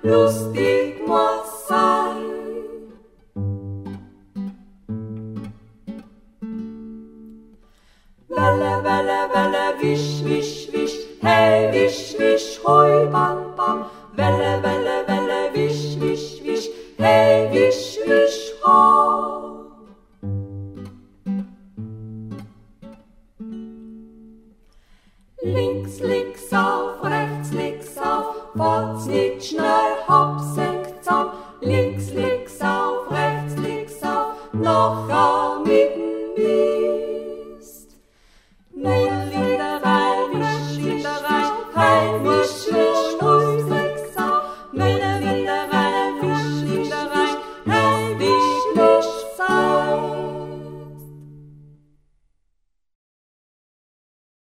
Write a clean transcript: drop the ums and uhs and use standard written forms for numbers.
lustig muss sein. Welle, Welle, Welle, wisch, wisch, wisch, hey, wisch, wisch, hoi, bam, bam. Welle, Welle, Welle, wisch, wisch, wisch, hey, wisch, wisch, ho. Links, links auf, fahrt's nicht schnell, hopse,